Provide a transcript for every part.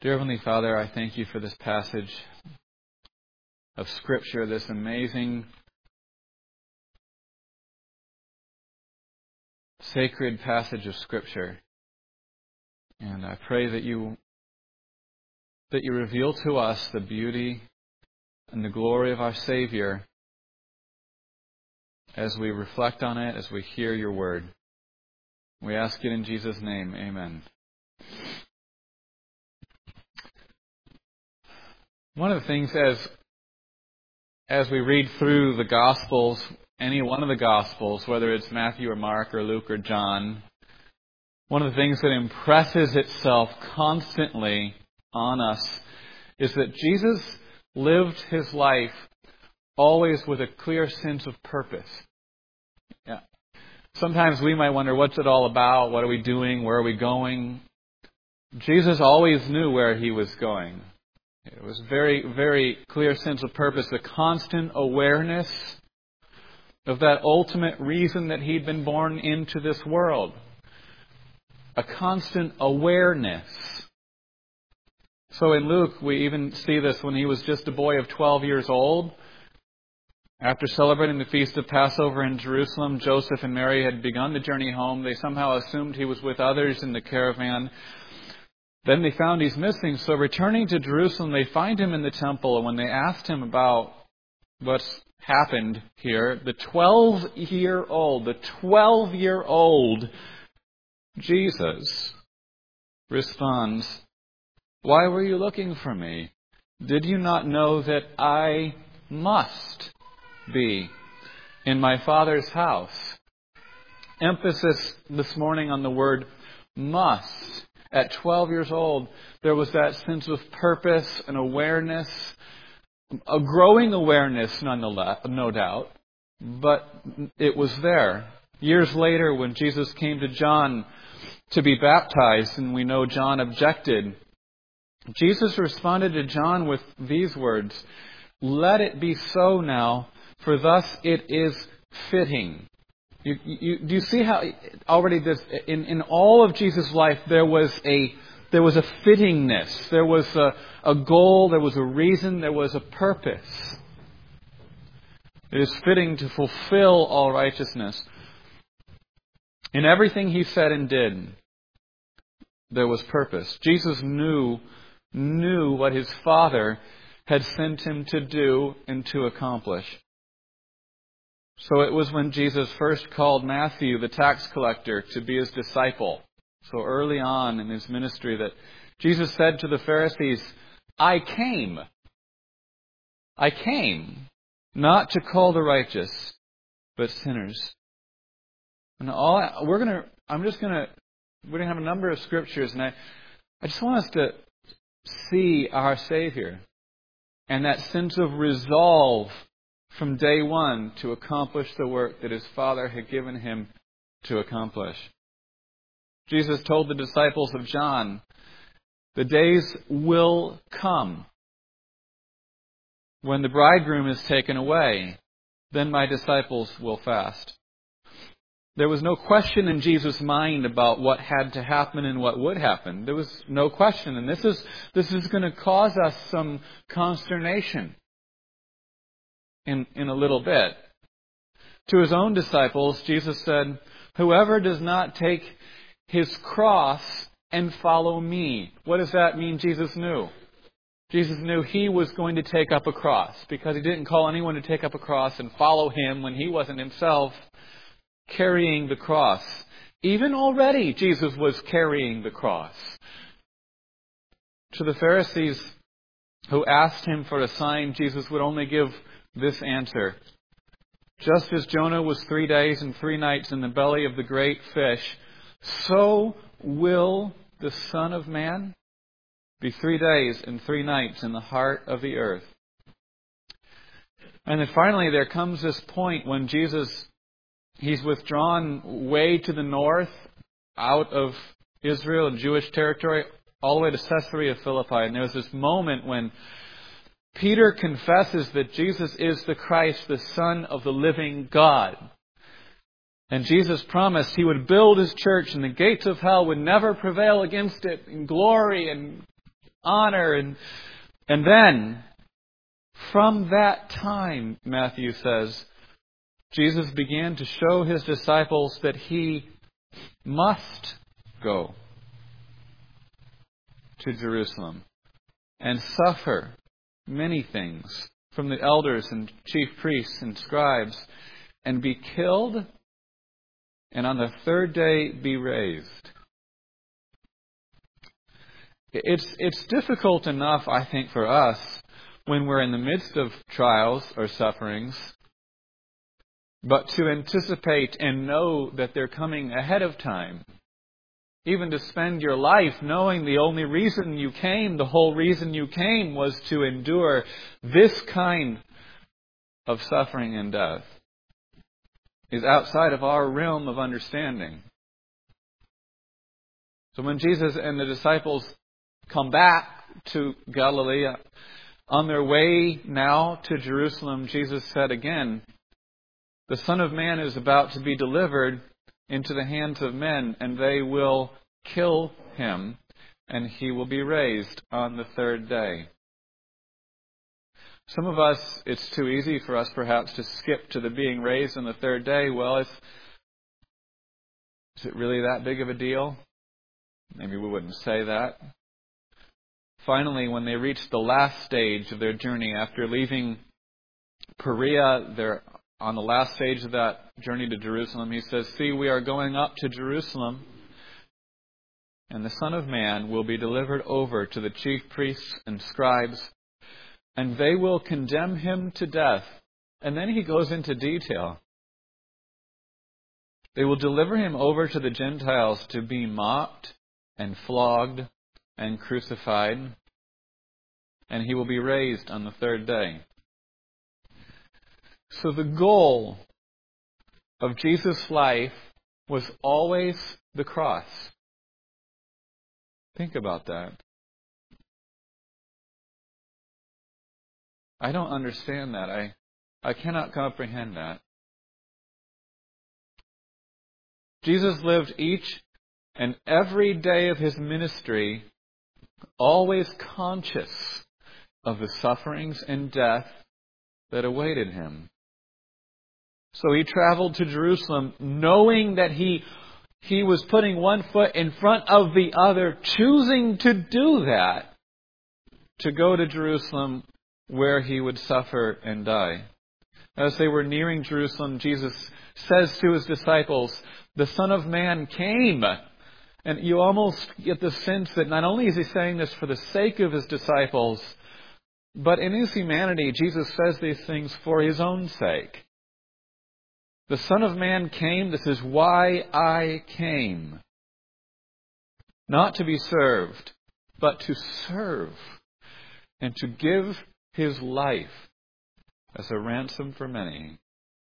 Dear Heavenly Father, I thank you for this passage of Scripture, this amazing, sacred passage of Scripture. And I pray that you reveal to us the beauty and the glory of our Savior as we reflect on it, as we hear your word. We ask it in Jesus' name. Amen. One of the things as we read through the Gospels, any one of the Gospels, whether it's Matthew or Mark or Luke or John, one of the things that impresses itself constantly on us is that Jesus lived his life always with a clear sense of purpose. Yeah. Sometimes we might wonder, what's it all about? What are we doing? Where are we going? Jesus always knew where he was going. It was very, very clear sense of purpose, the constant awareness of that ultimate reason that he'd been born into this world. A constant awareness. So in Luke, we even see this when he was just a boy of 12 years old. After celebrating the feast of Passover in Jerusalem, Joseph and Mary had begun the journey home. They somehow assumed he was with others in the caravan. Then they found he's missing. So returning to Jerusalem, they find him in the temple. And when they asked him about what's happened here, the 12-year-old Jesus responds, "Why were you looking for me? Did you not know that I must be in my Father's house?" Emphasis this morning on the word must. At 12 years old, there was that sense of purpose and awareness, a growing awareness nonetheless, no doubt, but it was there. Years later, when Jesus came to John to be baptized, and we know John objected, Jesus responded to John with these words, "Let it be so now, for thus it is fitting." Do you see how already this in all of Jesus' life there was a fittingness, there was a goal, there was a reason, there was a purpose. It is fitting to fulfill all righteousness. In everything he said and did, there was purpose. Jesus knew what his Father had sent him to do and to accomplish. So it was when Jesus first called Matthew, the tax collector, to be his disciple. So early on in his ministry that Jesus said to the Pharisees, I came not to call the righteous, but sinners. And we're going to have a number of scriptures, and I just want us to see our Savior and that sense of resolve from day one to accomplish the work that his Father had given him to accomplish. Jesus told the disciples of John, "The days will come when the bridegroom is taken away, then my disciples will fast." There was no question in Jesus' mind about what had to happen and what would happen. There was no question. And this is going to cause us some consternation in a little bit. To his own disciples, Jesus said, "Whoever does not take his cross and follow me." What does that mean? Jesus knew. Jesus knew he was going to take up a cross because he didn't call anyone to take up a cross and follow him when he wasn't himself carrying the cross. Even already, Jesus was carrying the cross. To the Pharisees who asked him for a sign, Jesus would only give this answer. Just as Jonah was 3 days and 3 nights in the belly of the great fish, so will the Son of Man be 3 days and 3 nights in the heart of the earth. And then finally there comes this point when he's withdrawn way to the north, out of Israel, Jewish territory, all the way to Caesarea Philippi. And there's this moment when Peter confesses that Jesus is the Christ, the Son of the living God. And Jesus promised he would build his church and the gates of hell would never prevail against it in glory and honor. And then, from that time, Matthew says, Jesus began to show his disciples that he must go to Jerusalem and suffer many things from the elders and chief priests and scribes, and be killed, and on the third day be raised. It's difficult enough, I think, for us when we're in the midst of trials or sufferings, but to anticipate and know that they're coming ahead of time. Even to spend your life knowing the only reason you came, the whole reason you came, was to endure this kind of suffering and death, is outside of our realm of understanding. So when Jesus and the disciples come back to Galilee, on their way now to Jerusalem, Jesus said again, "The Son of Man is about to be delivered into the hands of men, and they will kill him, and he will be raised on the third day." Some of us, it's too easy for us perhaps to skip to the being raised on the third day. Well, is it really that big of a deal? Maybe we wouldn't say that. Finally, when they reach the last stage of their journey, after leaving Perea, they're on the last stage of that journey to Jerusalem. He says, "See, we are going up to Jerusalem, and the Son of Man will be delivered over to the chief priests and scribes, and they will condemn him to death." And then he goes into detail. "They will deliver him over to the Gentiles to be mocked and flogged and crucified, and he will be raised on the third day." So the goal of Jesus' life was always the cross. Think about that. I don't understand that. I cannot comprehend that. Jesus lived each and every day of his ministry always conscious of the sufferings and death that awaited him. So he traveled to Jerusalem knowing that he was putting one foot in front of the other, choosing to do that, to go to Jerusalem where he would suffer and die. As they were nearing Jerusalem, Jesus says to his disciples, "The Son of Man came." And you almost get the sense that not only is he saying this for the sake of his disciples, but in his humanity, Jesus says these things for his own sake. The Son of Man came. This is why I came. Not to be served, but to serve and to give his life as a ransom for many.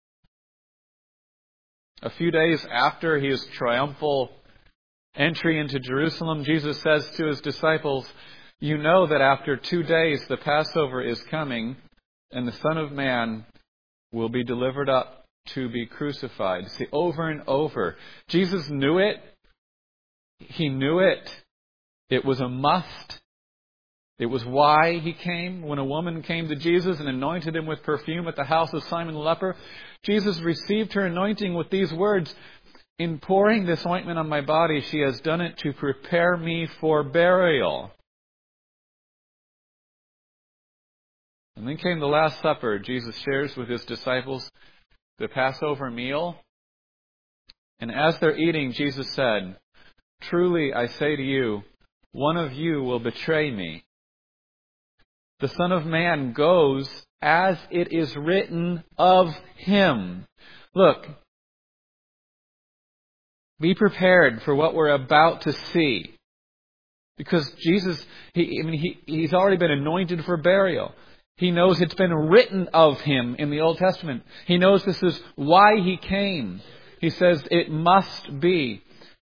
A few days after his triumphal entry into Jerusalem, Jesus says to his disciples, "You know that after 2 days the Passover is coming, and the Son of Man will be delivered up to be crucified." See, over and over, Jesus knew it. He knew it. It was a must. It was why he came. When a woman came to Jesus and anointed him with perfume at the house of Simon the leper, Jesus received her anointing with these words, "In pouring this ointment on my body, she has done it to prepare me for burial." And then came the Last Supper. Jesus shares with his disciples the Passover meal. And as they're eating, Jesus said, "Truly I say to you, one of you will betray me. The Son of Man goes as it is written of him." Look, be prepared for what we're about to see. Because Jesus, he's already been anointed for burial. He knows it's been written of him in the Old Testament. He knows this is why he came. He says it must be.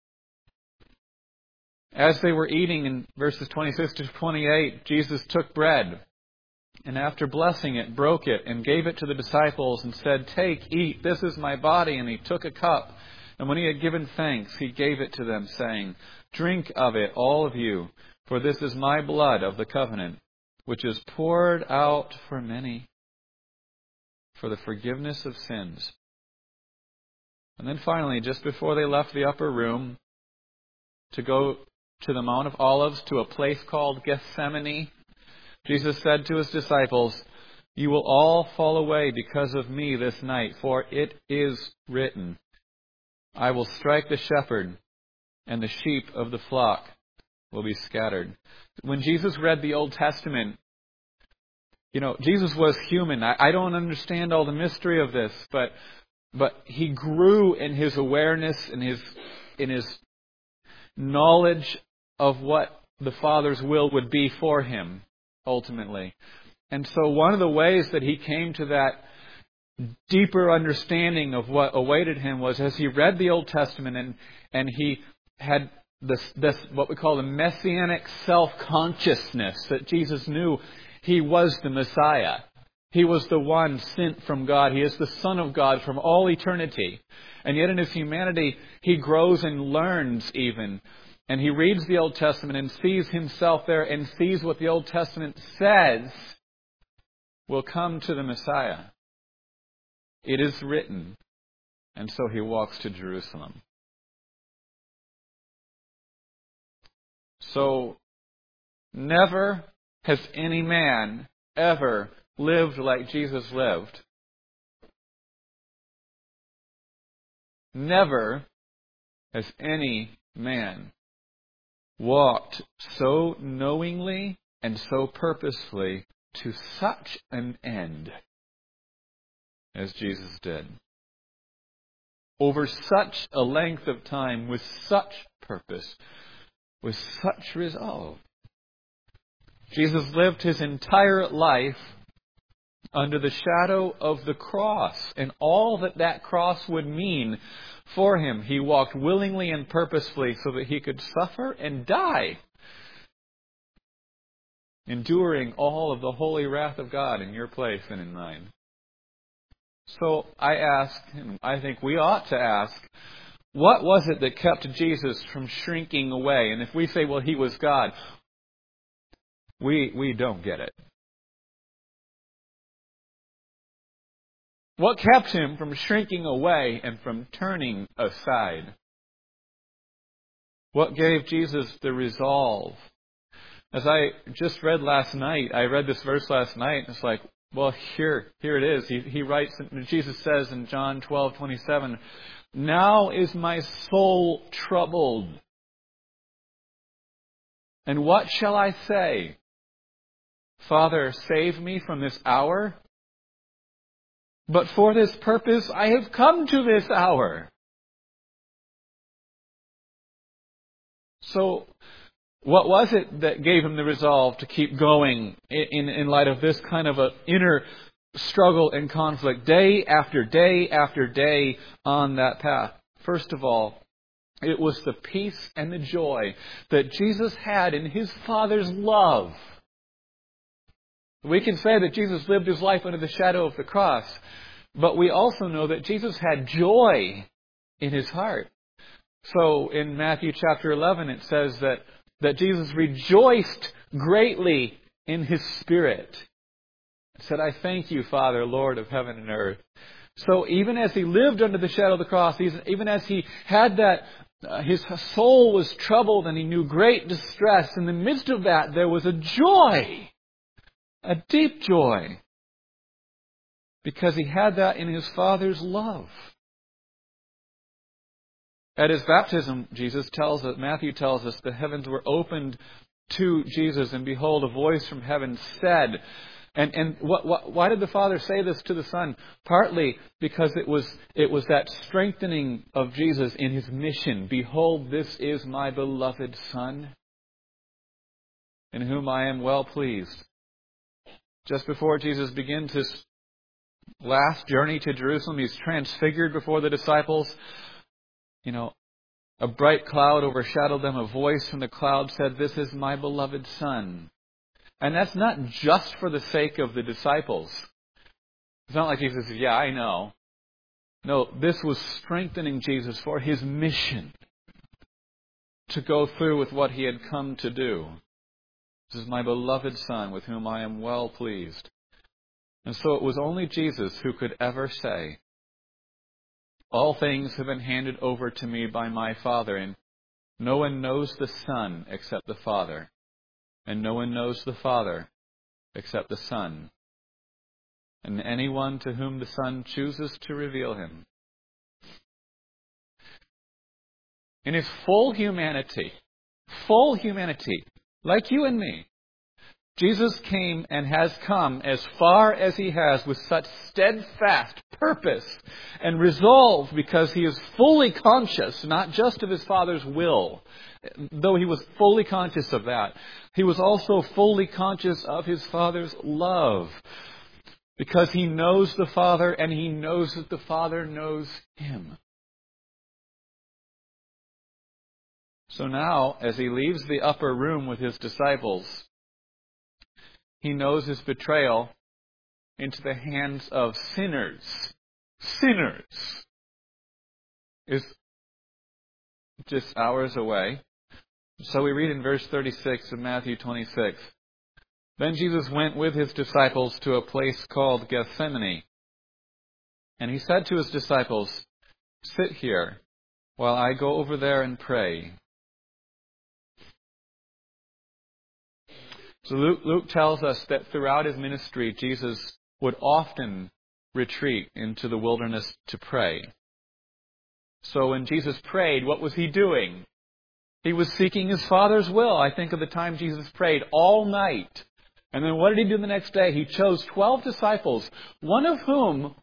As they were eating in verses 26 to 28, Jesus took bread, and after blessing it, broke it and gave it to the disciples and said, "Take, eat, this is my body." And he took a cup, and when he had given thanks, he gave it to them, saying, "Drink of it, all of you, For this is my blood of the covenant, which is poured out for many for the forgiveness of sins. And then finally, just before they left the upper room to go to the Mount of Olives, to a place called Gethsemane, Jesus said to his disciples, "You will all fall away because of me this night, for it is written, I will strike the shepherd, and the sheep of the flock will be scattered." When Jesus read the Old Testament, Jesus was human. I don't understand all the mystery of this, but he grew in his awareness, in his knowledge of what the Father's will would be for him, ultimately. And so one of the ways that he came to that deeper understanding of what awaited him was as he read the Old Testament and he had this what we call the messianic self-consciousness that Jesus knew he was the Messiah. He was the one sent from God. He is the Son of God from all eternity. And yet in his humanity, he grows and learns even. And he reads the Old Testament and sees himself there and sees what the Old Testament says will come to the Messiah. It is written. And so he walks to Jerusalem. So, never has any man ever lived like Jesus lived. Never has any man walked so knowingly and so purposefully to such an end as Jesus did. Over such a length of time, with such purpose, with such resolve. Jesus lived his entire life under the shadow of the cross and all that cross would mean for him. He walked willingly and purposefully so that he could suffer and die, enduring all of the holy wrath of God in your place and in mine. So I ask, and I think we ought to ask, what was it that kept Jesus from shrinking away? And if we say, well, he was God, we don't get it. What kept him from shrinking away and from turning aside? What gave Jesus the resolve? As I just read last night, I read this verse last night, and it's like, well, here it is. He writes, Jesus says in John 12:27, "Now is my soul troubled. And what shall I say? Father, save me from this hour? But for this purpose I have come to this hour." So, what was it that gave him the resolve to keep going in light of this kind of an inner struggle and conflict day after day after day on that path? First of all, it was the peace and the joy that Jesus had in his Father's love. We can say that Jesus lived his life under the shadow of the cross, but we also know that Jesus had joy in his heart. So in Matthew chapter 11 it says that Jesus rejoiced greatly in his spirit. He said, "I thank you, Father, Lord of heaven and earth." So even as he lived under the shadow of the cross, even as he had that, his soul was troubled and he knew great distress. In the midst of that, there was a joy. A deep joy. Because he had that in his Father's love. At his baptism, Matthew tells us, the heavens were opened to Jesus, and behold, a voice from heaven said, and why did the Father say this to the Son? Partly because it was that strengthening of Jesus in his mission. "Behold, this is my beloved Son, in whom I am well pleased." Just before Jesus begins his last journey to Jerusalem, he's transfigured before the disciples. A bright cloud overshadowed them. A voice from the cloud said, "This is my beloved Son." And that's not just for the sake of the disciples. It's not like Jesus says, "Yeah, I know." No, this was strengthening Jesus for his mission to go through with what he had come to do. This is my beloved Son, with whom I am well pleased. And so it was only Jesus who could ever say, all things have been handed over to me by my Father, and no one knows the Son except the Father, and no one knows the Father except the Son, and anyone to whom the Son chooses to reveal him. In his full humanity, like you and me, Jesus came and has come as far as he has with such steadfast purpose and resolve, because he is fully conscious, not just of his Father's will, though he was fully conscious of that. He was also fully conscious of his Father's love, because he knows the Father and he knows that the Father knows him. So now, as he leaves the upper room with his disciples, he knows his betrayal into the hands of sinners. Sinners is just hours away. So we read in verse 36 of Matthew 26, Then Jesus went with his disciples to a place called Gethsemane. And he said to his disciples, Sit here while I go over there and pray. So Luke tells us that throughout his ministry, Jesus would often retreat into the wilderness to pray. So when Jesus prayed, what was he doing? He was seeking his Father's will. I think of the time Jesus prayed all night. And then what did he do the next day? He chose 12 disciples, one of whom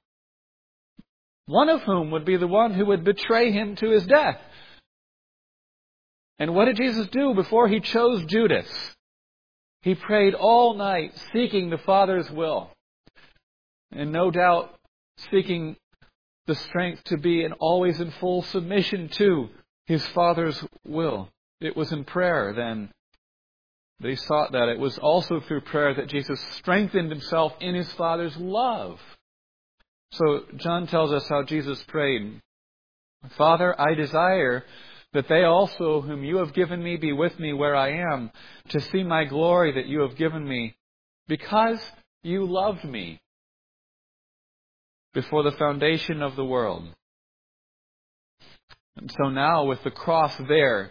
would be the one who would betray him to his death. And what did Jesus do before he chose Judas? He prayed all night, seeking the Father's will. And no doubt seeking the strength to be always in full submission to his Father's will. It was in prayer then that he sought that. It was also through prayer that Jesus strengthened himself in his Father's love. So John tells us how Jesus prayed. Father, I desire that they also whom you have given me be with me where I am, to see my glory that you have given me, because you loved me before the foundation of the world. And so now with the cross there,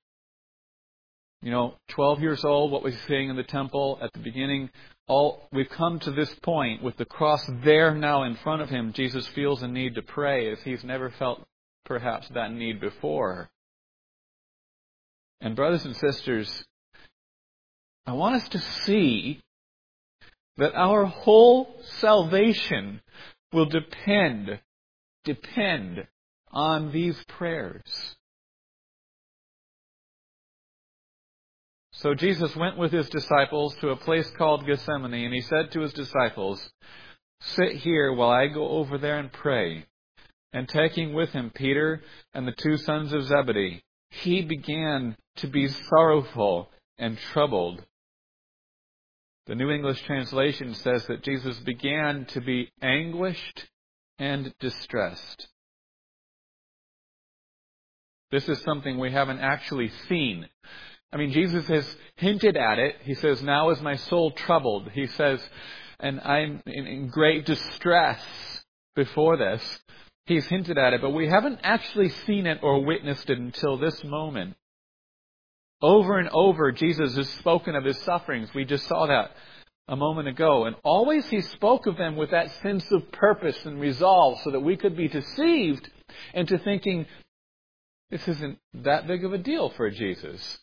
12 years old, what was he saying in the temple at the beginning? We've come to this point with the cross there now in front of him. Jesus feels a need to pray as he's never felt perhaps that need before. And brothers and sisters, I want us to see that our whole salvation will depend on these prayers. So Jesus went with his disciples to a place called Gethsemane, and he said to his disciples, Sit here while I go over there and pray. And taking with him Peter and the 2 sons of Zebedee, he began to be sorrowful and troubled. The New English Translation says that Jesus began to be anguished and distressed. This is something we haven't actually seen. Jesus has hinted at it. He says, Now is my soul troubled. He says, and I'm in great distress before this. He's hinted at it, but we haven't actually seen it or witnessed it until this moment. Over and over, Jesus has spoken of his sufferings. We just saw that a moment ago. And always he spoke of them with that sense of purpose and resolve so that we could be deceived into thinking, this isn't that big of a deal for Jesus.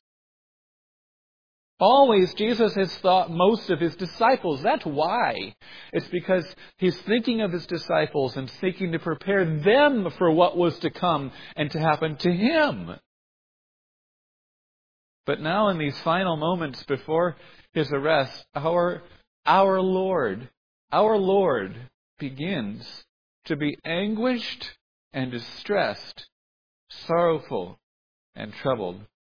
Always Jesus has thought most of his disciples. That's why. It's because he's thinking of his disciples and seeking to prepare them for what was to come and to happen to him. But now in these final moments before his arrest, our Lord begins to be anguished and distressed, sorrowful and troubled.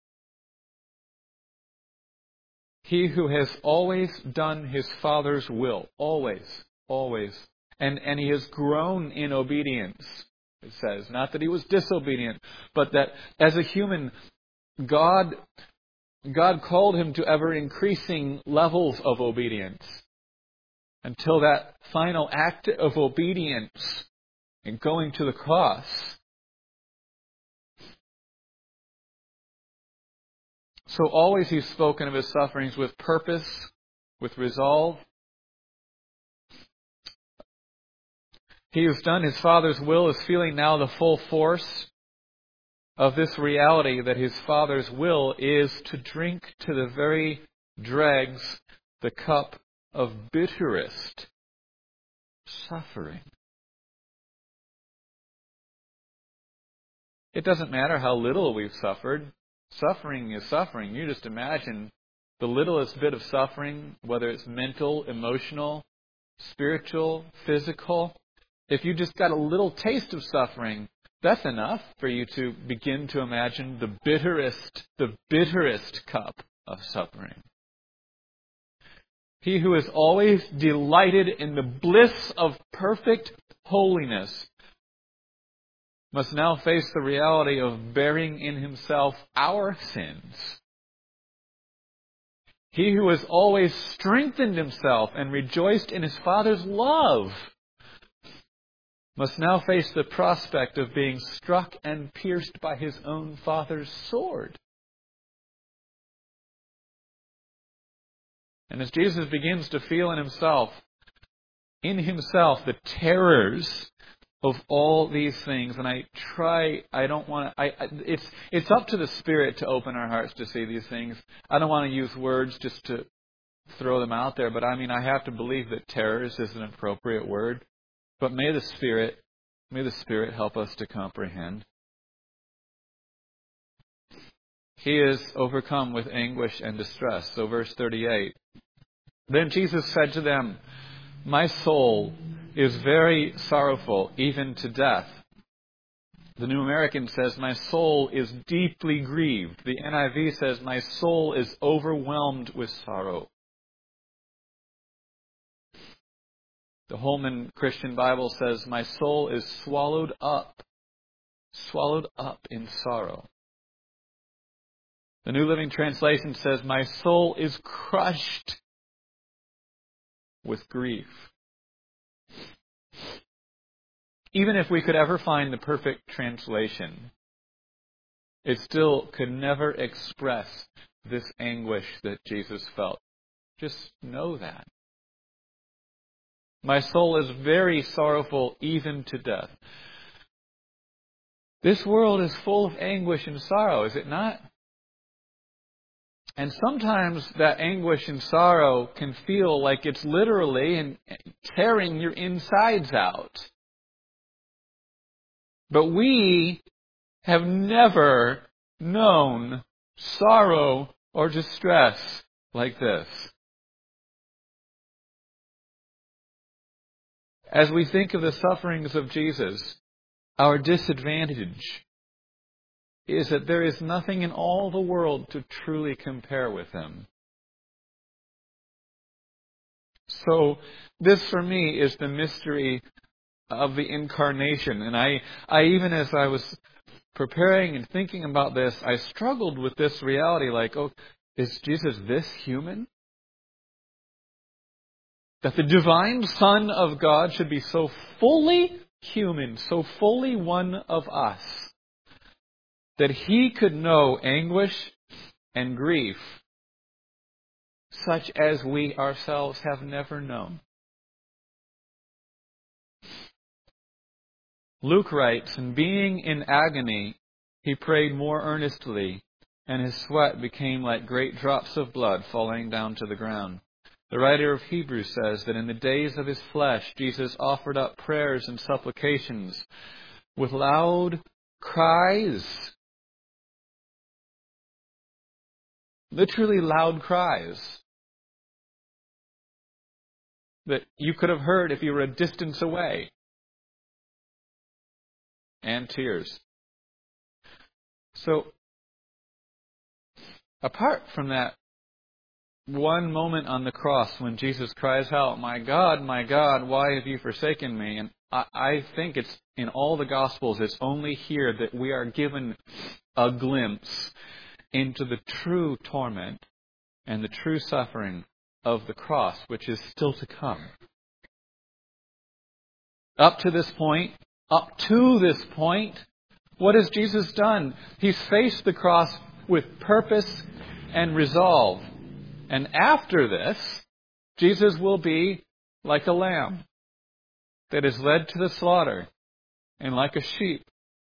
He who has always done his Father's will, always. And he has grown in obedience, it says. Not that he was disobedient, but that as a human, God God called him to ever increasing levels of obedience until that final act of obedience in going to the cross. So always he's spoken of his sufferings with purpose, with resolve. He who's done his Father's will is feeling now the full force of this reality that his Father's will is to drink to the very dregs the cup of bitterest suffering. It doesn't matter how little we've suffered. Suffering is suffering. You just imagine the littlest bit of suffering, whether it's mental, emotional, spiritual, physical. If you just got a little taste of suffering, that's enough for you to begin to imagine the bitterest cup of suffering. He who is always delighted in the bliss of perfect holiness must now face the reality of bearing in himself our sins. He who has always strengthened himself and rejoiced in his Father's love must now face the prospect of being struck and pierced by his own Father's sword. And as Jesus begins to feel in himself the terrors of all these things, and it's up to the Spirit to open our hearts to see these things. I don't want to use words just to throw them out there, but I have to believe that terrors is an appropriate word. But may the Spirit help us to comprehend. He is overcome with anguish and distress. So verse 38. Then Jesus said to them, "My soul is very sorrowful, even to death." The New American says, "My soul is deeply grieved." The NIV says, "My soul is overwhelmed with sorrow." The Holman Christian Bible says, "My soul is swallowed up in sorrow." The New Living Translation says, "My soul is crushed with grief." Even if we could ever find the perfect translation, it still could never express this anguish that Jesus felt. Just know that. My soul is very sorrowful, even to death. This world is full of anguish and sorrow, is it not? And sometimes that anguish and sorrow can feel like it's literally tearing your insides out. But we have never known sorrow or distress like this. As we think of the sufferings of Jesus, our disadvantage is that there is nothing in all the world to truly compare with him. So this for me is the mystery of the incarnation. And I even as I was preparing and thinking about this, I struggled with this reality like, is Jesus this human? That the divine Son of God should be so fully human, so fully one of us, that he could know anguish and grief such as we ourselves have never known. Luke writes, "And being in agony, he prayed more earnestly, and his sweat became like great drops of blood falling down to the ground." The writer of Hebrews says that in the days of his flesh, Jesus offered up prayers and supplications with loud cries. Literally loud cries that you could have heard if you were a distance away. And tears. So, apart from that one moment on the cross when Jesus cries out, my God, why have you forsaken me?" And I think it's in all the Gospels, it's only here that we are given a glimpse into the true torment and the true suffering of the cross, which is still to come. Up to this point, what has Jesus done? He's faced the cross with purpose and resolve. And after this, Jesus will be like a lamb that is led to the slaughter, and like a sheep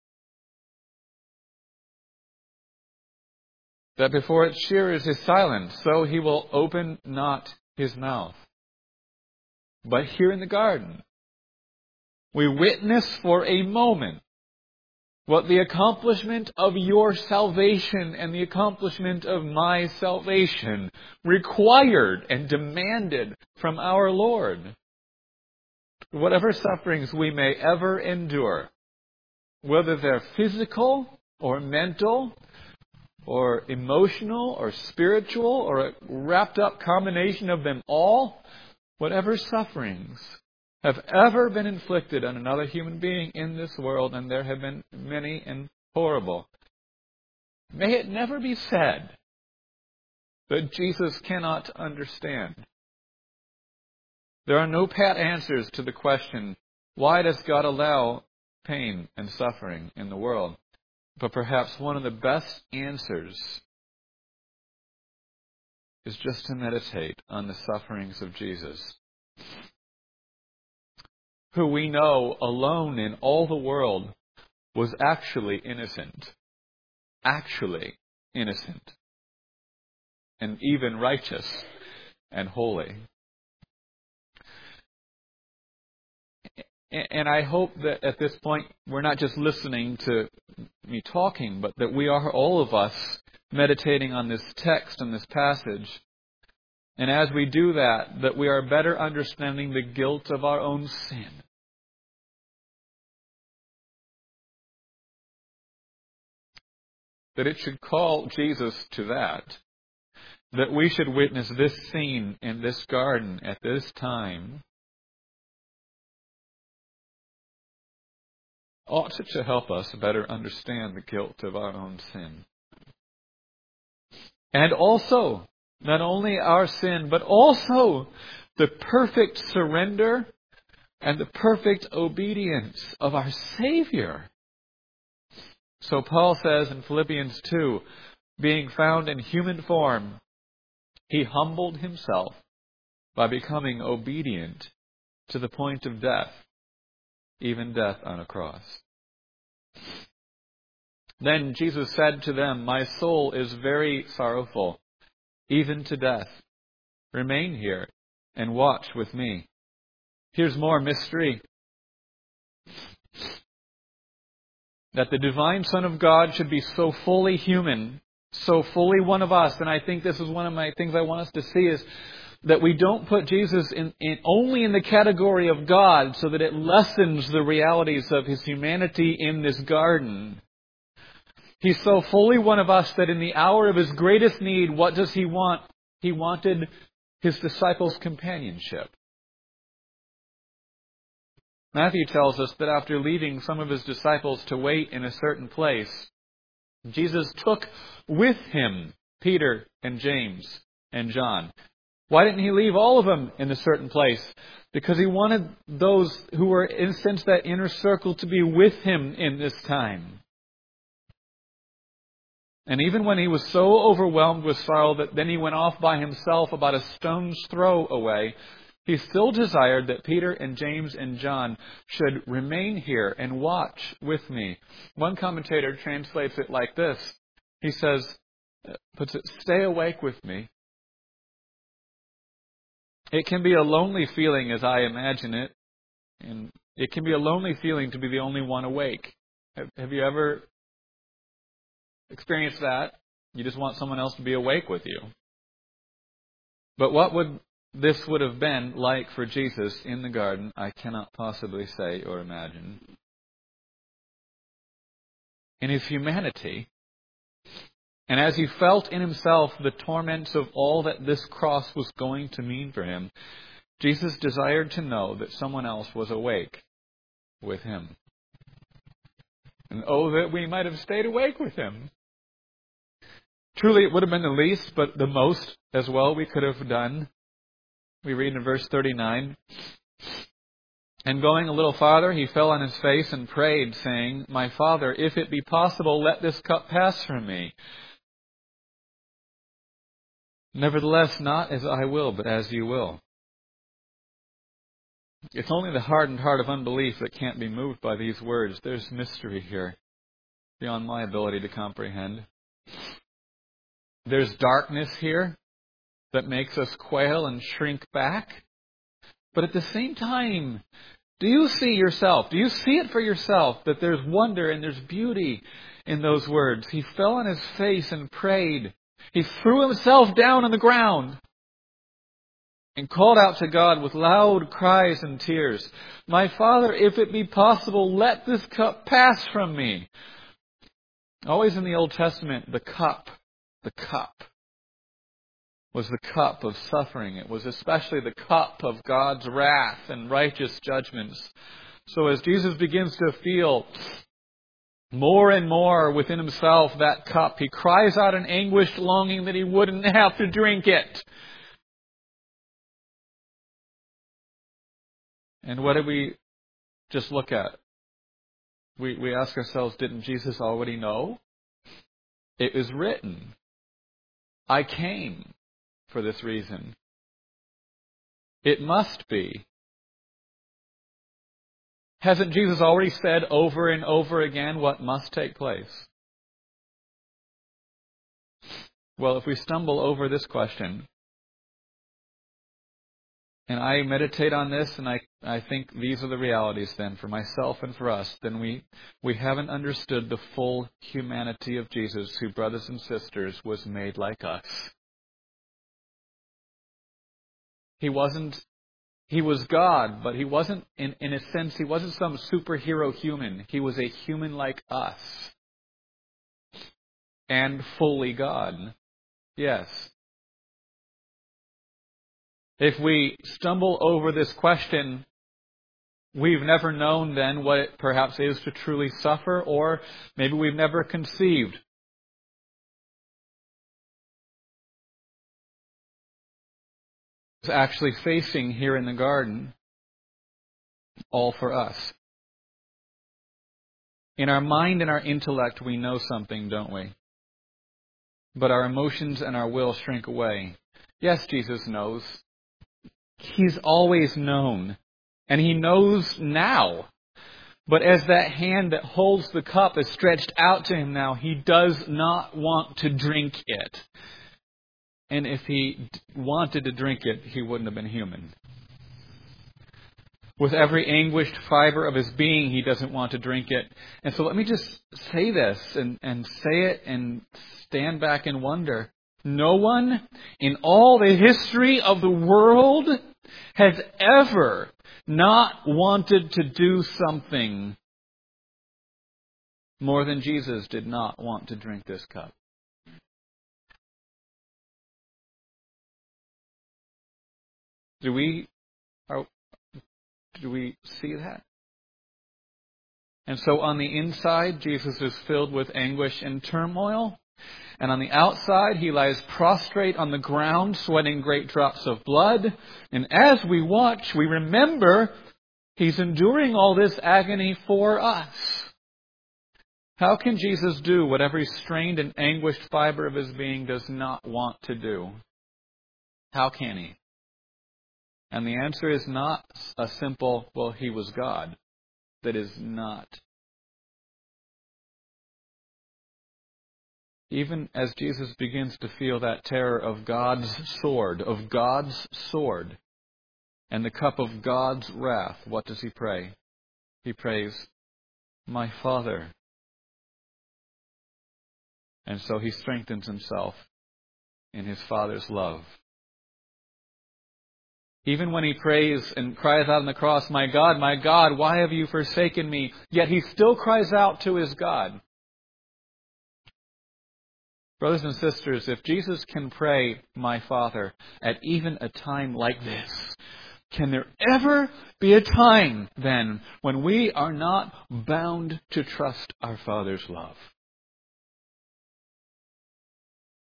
that before its shearers is silent, so he will open not his mouth. But here in the garden, we witness for a moment what the accomplishment of your salvation and the accomplishment of my salvation required and demanded from our Lord. Whatever sufferings we may ever endure, whether they're physical or mental or emotional or spiritual or a wrapped up combination of them all, whatever sufferings have ever been inflicted on another human being in this world, and there have been many and horrible, may it never be said that Jesus cannot understand. There are no pat answers to the question, why does God allow pain and suffering in the world? But perhaps one of the best answers is just to meditate on the sufferings of Jesus, who we know alone in all the world was actually innocent, and even righteous and holy. And I hope that at this point we're not just listening to me talking, but that we are, all of us, meditating on this text and this passage. And as we do that, that we are better understanding the guilt of our own sin. That it should call Jesus to that. That we should witness this scene in this garden at this time ought to help us better understand the guilt of our own sin. And also, not only our sin, but also the perfect surrender and the perfect obedience of our Savior. So Paul says in Philippians 2, being found in human form, he humbled himself by becoming obedient to the point of death, even death on a cross. Then Jesus said to them, my soul is very sorrowful, even to death. Remain here and watch with me. Here's more mystery. That the divine Son of God should be so fully human, so fully one of us. And I think this is one of my things I want us to see is that we don't put Jesus only in the category of God so that it lessens the realities of his humanity in this garden. He's so fully one of us that in the hour of his greatest need, what does he want? He wanted his disciples' companionship. Matthew tells us that after leaving some of his disciples to wait in a certain place, Jesus took with him Peter and James and John. Why didn't he leave all of them in a certain place? Because he wanted those who were in a sense that inner circle to be with him in this time. And even when he was so overwhelmed with sorrow that then he went off by himself about a stone's throw away, he still desired that Peter and James and John should remain here and watch with me. One commentator translates it like this. He says, puts it, stay awake with me. It can be a lonely feeling as I imagine it. And it can be a lonely feeling to be the only one awake. Have you ever experienced that? You just want someone else to be awake with you. But what would this would have been like for Jesus in the garden, I cannot possibly say or imagine. In his humanity, and as he felt in himself the torments of all that this cross was going to mean for him, Jesus desired to know that someone else was awake with him. And oh, that we might have stayed awake with him. Truly, it would have been the least, but the most as well we could have done. We read in verse 39, "And going a little farther, he fell on his face and prayed, saying, 'My Father, if it be possible, let this cup pass from me. Nevertheless, not as I will, but as you will.'" It's only the hardened heart of unbelief that can't be moved by these words. There's mystery here beyond my ability to comprehend. There's darkness here that makes us quail and shrink back. But at the same time, do you see yourself? Do you see it for yourself that there's wonder and there's beauty in those words? He fell on his face and prayed. He threw himself down on the ground and called out to God with loud cries and tears, "My Father, if it be possible, let this cup pass from me." Always in the Old Testament, the cup was the cup of suffering. It was especially the cup of God's wrath and righteous judgments. So as Jesus begins to feel more and more within himself that cup, he cries out in anguished longing that he wouldn't have to drink it. And what did we just look at? We ask ourselves, didn't Jesus already know? It was written, "I came for this reason." It must be. Hasn't Jesus already said over and over again what must take place? Well, if we stumble over this question, and I meditate on this, and I think these are the realities then for myself and for us, then we haven't understood the full humanity of Jesus, who, brothers and sisters, was made like us. He was God, but he wasn't, in a sense, he wasn't some superhero human. He was a human like us. And fully God. Yes. If we stumble over this question, we've never known then what it perhaps is to truly suffer, or maybe we've never conceived actually facing here in the garden, all for us. In our mind and our intellect, we know something, don't we? But our emotions and our will shrink away. Yes, Jesus knows. He's always known. And he knows now. But as that hand that holds the cup is stretched out to him now, he does not want to drink it. And if he wanted to drink it, he wouldn't have been human. With every anguished fiber of his being, he doesn't want to drink it. And so let me just say this and say it and stand back and wonder. No one in all the history of the world has ever not wanted to do something more than Jesus did not want to drink this cup. Do we see that? And so on the inside, Jesus is filled with anguish and turmoil. And on the outside, he lies prostrate on the ground, sweating great drops of blood. And as we watch, we remember he's enduring all this agony for us. How can Jesus do what every strained and anguished fiber of his being does not want to do? How can he? And the answer is not a simple, well, he was God. That is not. Even as Jesus begins to feel that terror of God's sword, and the cup of God's wrath, what does he pray? He prays, "My Father." And so he strengthens himself in his Father's love. Even when he prays and cries out on the cross, my God, why have you forsaken me?" Yet he still cries out to his God. Brothers and sisters, if Jesus can pray, "My Father," at even a time like this, can there ever be a time, then, when we are not bound to trust our Father's love?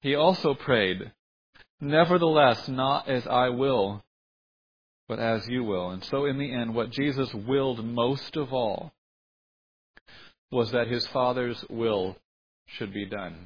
He also prayed, "Nevertheless, not as I will, but as you will." And so in the end, what Jesus willed most of all was that his Father's will should be done.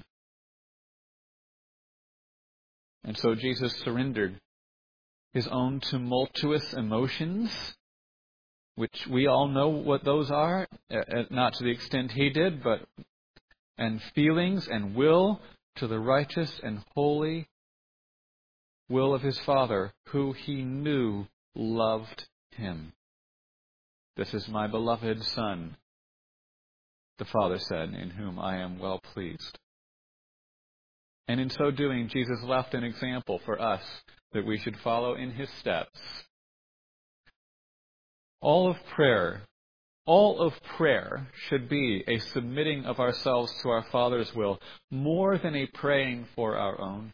And so Jesus surrendered his own tumultuous emotions, which we all know what those are, not to the extent he did, and feelings and will to the righteous and holy will of his Father, who he knew loved him. "This is my beloved Son," the Father said, "in whom I am well pleased." And in so doing, Jesus left an example for us that we should follow in his steps. All of prayer should be a submitting of ourselves to our Father's will, more than a praying for our own.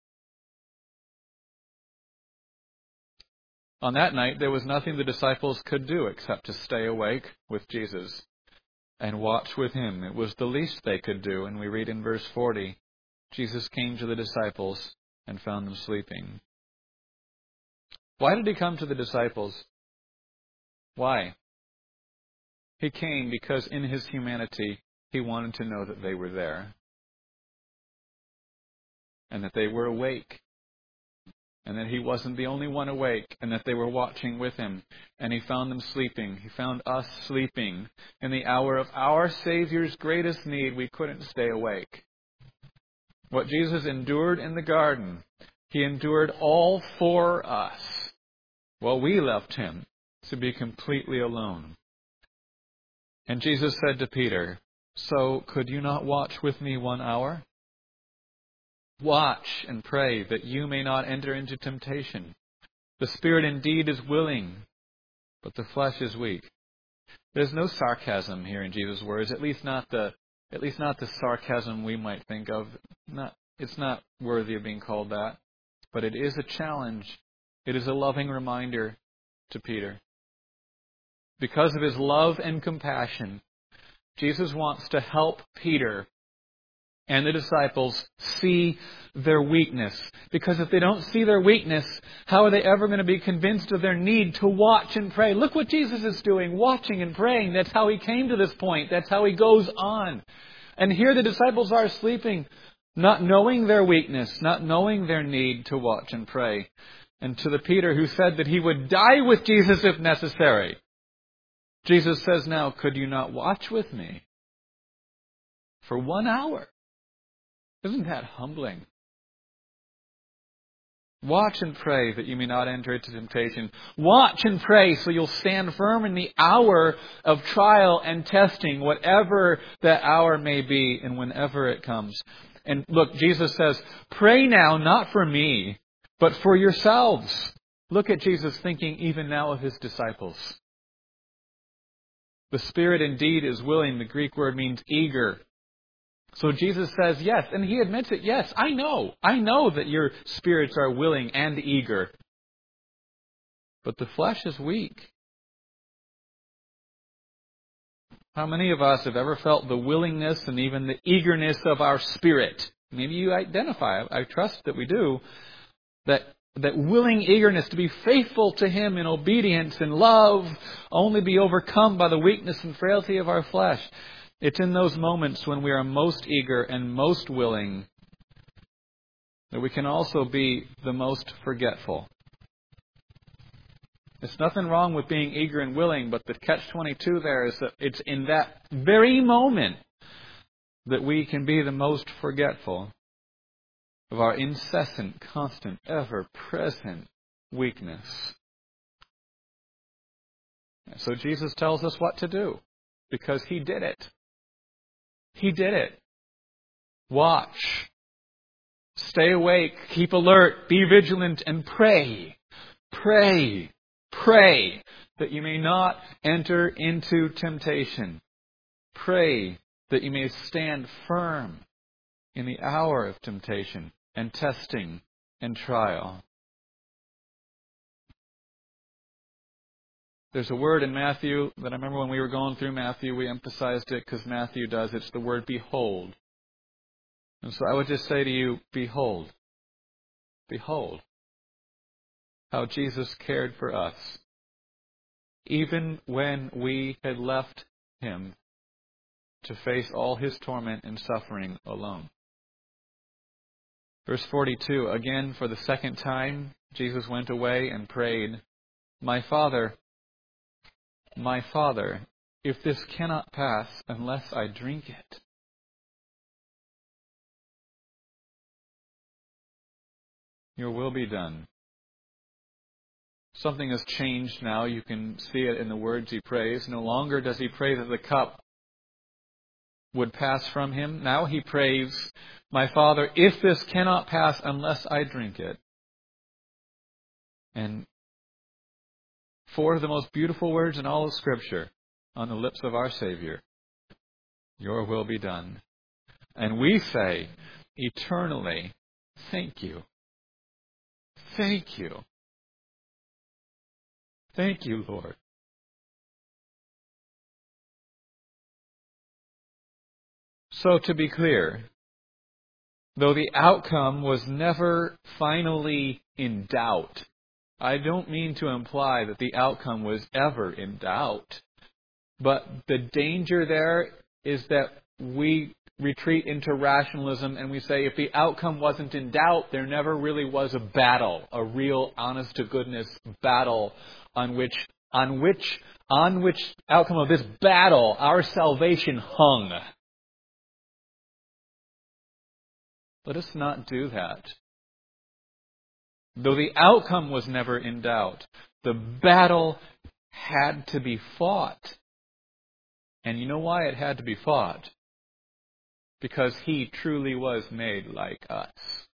On that night, there was nothing the disciples could do except to stay awake with Jesus and watch with him. It was the least they could do, and we read in verse 40, Jesus came to the disciples and found them sleeping. Why did he come to the disciples? Why? He came because in his humanity, he wanted to know that they were there and that they were awake and that he wasn't the only one awake and that they were watching with him. And he found them sleeping. He found us sleeping. In the hour of our Savior's greatest need, we couldn't stay awake. What Jesus endured in the garden, he endured all for us while we left him to be completely alone. And Jesus said to Peter, "So could you not watch with me 1 hour? Watch and pray that you may not enter into temptation. The spirit indeed is willing, but the flesh is weak." There's no sarcasm here in Jesus' words, at least not the sarcasm we might think of. It's not worthy of being called that, but it is a challenge. It is a loving reminder to Peter. Because of his love and compassion, Jesus wants to help Peter and the disciples see their weakness. Because if they don't see their weakness, how are they ever going to be convinced of their need to watch and pray? Look what Jesus is doing, watching and praying. That's how he came to this point. That's how he goes on. And here the disciples are sleeping, not knowing their weakness, not knowing their need to watch and pray. And to the Peter who said that he would die with Jesus if necessary, Jesus says now, "Could you not watch with me for 1 hour?" Isn't that humbling? Watch and pray that you may not enter into temptation. Watch and pray so you'll stand firm in the hour of trial and testing, whatever that hour may be and whenever it comes. And look, Jesus says, pray now, not for me, but for yourselves. Look at Jesus thinking even now of his disciples. The spirit indeed is willing. The Greek word means eager. So Jesus says yes, and he admits it. Yes, I know that your spirits are willing and eager. But the flesh is weak. How many of us have ever felt the willingness and even the eagerness of our spirit? Maybe you identify, I trust that we do, that willing eagerness to be faithful to him in obedience and love only be overcome by the weakness and frailty of our flesh. It's in those moments when we are most eager and most willing that we can also be the most forgetful. There's nothing wrong with being eager and willing, but the catch-22 there is that it's in that very moment that we can be the most forgetful of our incessant, constant, ever-present weakness. So Jesus tells us what to do because he did it. He did it. Watch. Stay awake. Keep alert. Be vigilant and pray. Pray. Pray that you may not enter into temptation. Pray that you may stand firm in the hour of temptation and testing and trial. There's a word in Matthew that I remember when we were going through Matthew, we emphasized it because Matthew does. It's the word behold. And so I would just say to you, behold, behold, how Jesus cared for us, even when we had left Him to face all His torment and suffering alone. Verse 42, again, for the second time, Jesus went away and prayed, my Father, if this cannot pass unless I drink it. Your will be done. Something has changed now. You can see it in the words he prays. No longer does he pray that the cup would pass from him. Now he prays, my Father, if this cannot pass unless I drink it. And four of the most beautiful words in all of Scripture on the lips of our Savior. Your will be done. And we say eternally, thank you. Thank you. Thank you, Lord. So to be clear, though the outcome was never finally in doubt, I don't mean to imply that the outcome was ever in doubt. But the danger there is that we retreat into rationalism and we say if the outcome wasn't in doubt, there never really was a battle, a real honest-to-goodness battle on which outcome of this battle our salvation hung. Let us not do that. Though the outcome was never in doubt, the battle had to be fought. And you know why it had to be fought? Because He truly was made like us.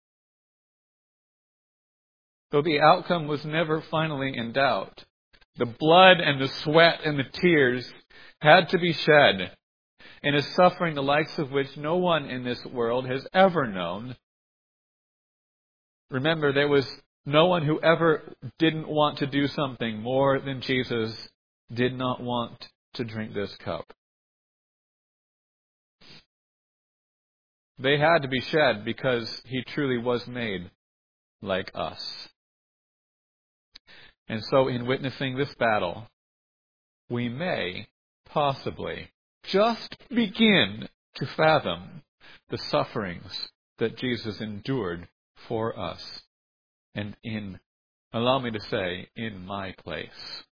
Though the outcome was never finally in doubt, the blood and the sweat and the tears had to be shed in a suffering the likes of which no one in this world has ever known. Remember, there was no one who ever didn't want to do something more than Jesus did not want to drink this cup. They had to be shed because He truly was made like us. And so in witnessing this battle, we may possibly just begin to fathom the sufferings that Jesus endured for us. And allow me to say, in my place.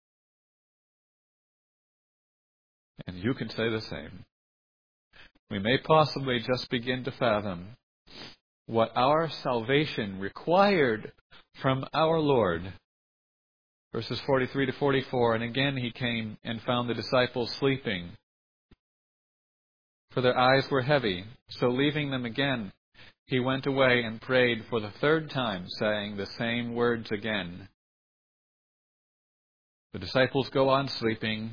And you can say the same. We may possibly just begin to fathom what our salvation required from our Lord. Verses 43 to 44, and again He came and found the disciples sleeping, for their eyes were heavy. So leaving them again, He went away and prayed for the third time, saying the same words again. The disciples go on sleeping.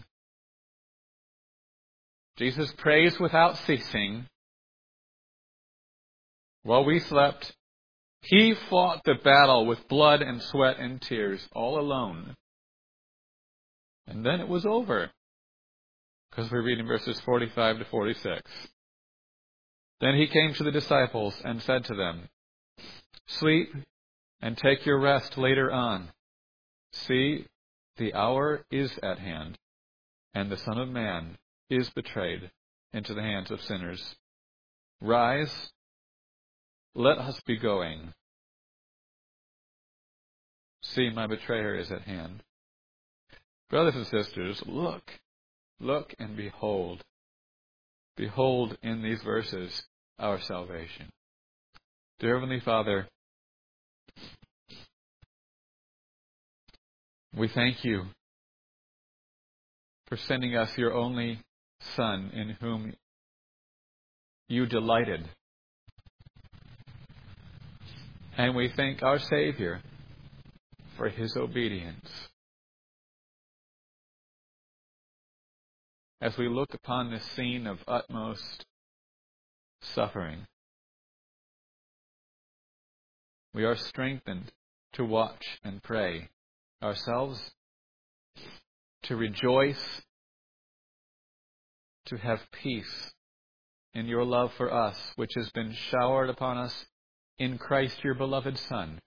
Jesus prays without ceasing. While we slept, He fought the battle with blood and sweat and tears, all alone. And then it was over. Because we read in verses 45 to 46. Then He came to the disciples and said to them, sleep and take your rest later on. See, the hour is at hand, and the Son of Man is betrayed into the hands of sinners. Rise, let us be going. See, my betrayer is at hand. Brothers and sisters, look and behold. Behold in these verses our salvation. Dear Heavenly Father, we thank You for sending us Your only Son in whom You delighted. And we thank our Savior for His obedience. As we look upon this scene of utmost suffering, we are strengthened to watch and pray ourselves, to rejoice, to have peace in your love for us, which has been showered upon us in Christ, your beloved Son.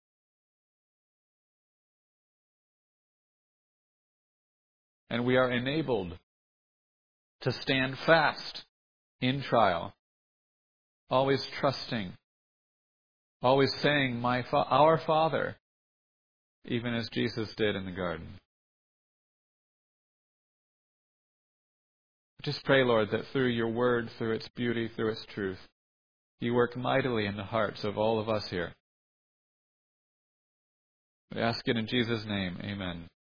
And we are enabled to stand fast in trial, always trusting, always saying, Our Father, even as Jesus did in the garden. Just pray, Lord, that through your word, through its beauty, through its truth, you work mightily in the hearts of all of us here. We ask it in Jesus' name. Amen.